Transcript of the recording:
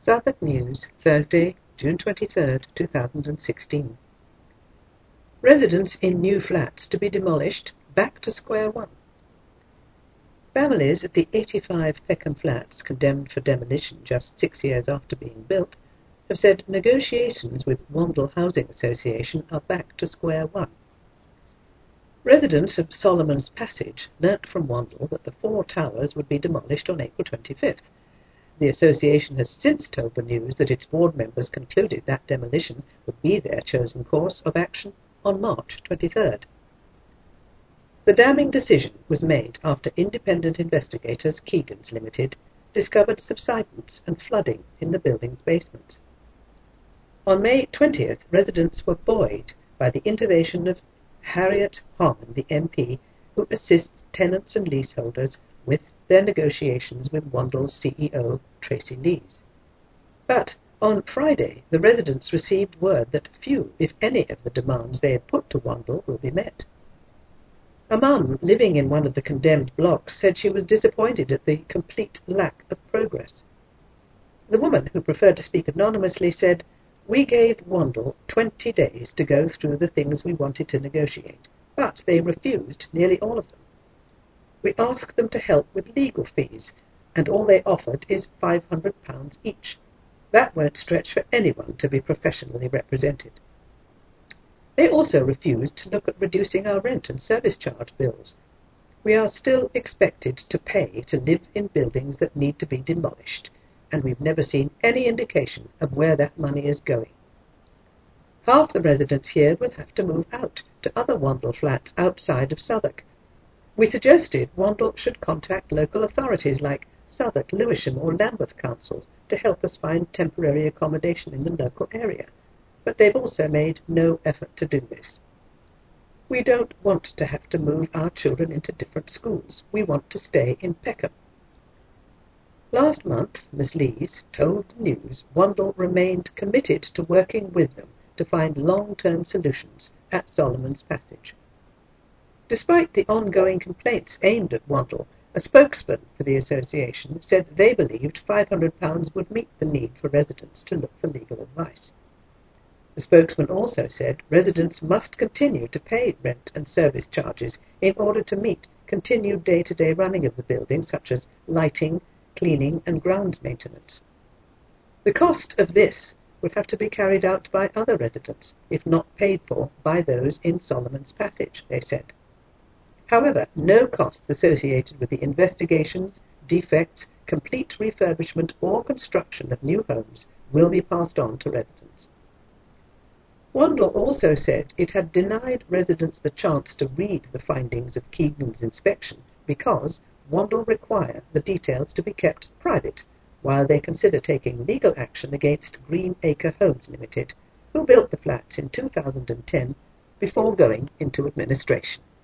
Southwark News, Thursday, June 23rd, 2016. Residents in new flats to be demolished, back to square one. Families at the 85 Peckham flats, condemned for demolition just 6 years after being built, have said negotiations with Wandle Housing Association are back to square one. Residents of Solomon's Passage learnt from Wandle that the 4 towers would be demolished on April 25th. The association has since told the News that its board members concluded that demolition would be their chosen course of action on March 23rd. The damning decision was made after independent investigators Keegans Limited discovered subsidence and flooding in the building's basements. On May 20th, residents were buoyed by the intervention of Harriet Harman, the MP, who assists tenants and leaseholders with their negotiations with Wandle's CEO, Tracy Lees. But on Friday, the residents received word that few, if any, of the demands they had put to Wandle will be met. A mum living in one of the condemned blocks said she was disappointed at the complete lack of progress. The woman, who preferred to speak anonymously, said, "We gave Wandle 20 days to go through the things we wanted to negotiate, but they refused nearly all of them. We asked them to help with legal fees, and all they offered is £500 each. That won't stretch for anyone to be professionally represented. They also refused to look at reducing our rent and service charge bills. We are still expected to pay to live in buildings that need to be demolished, and we've never seen any indication of where that money is going. Half the residents here will have to move out to other Wandle flats outside of Southwark. We suggested Wandle should contact local authorities like Southwark, Lewisham or Lambeth councils to help us find temporary accommodation in the local area, but they've also made no effort to do this. We don't want to have to move our children into different schools. We want to stay in Peckham." Last month, Ms Lees told the News Wandle remained committed to working with them to find long-term solutions at Solomon's Passage. Despite the ongoing complaints aimed at Wandle, a spokesman for the association said they believed £500 would meet the need for residents to look for legal advice. The spokesman also said residents must continue to pay rent and service charges in order to meet continued day-to-day running of the building, such as lighting, cleaning and grounds maintenance. The cost of this would have to be carried out by other residents, if not paid for by those in Solomon's Passage, they said. However, no costs associated with the investigations, defects, complete refurbishment or construction of new homes will be passed on to residents. Wandle also said it had denied residents the chance to read the findings of Keegan's inspection because Wandle require the details to be kept private while they consider taking legal action against Green Acre Homes Limited, who built the flats in 2010 before going into administration.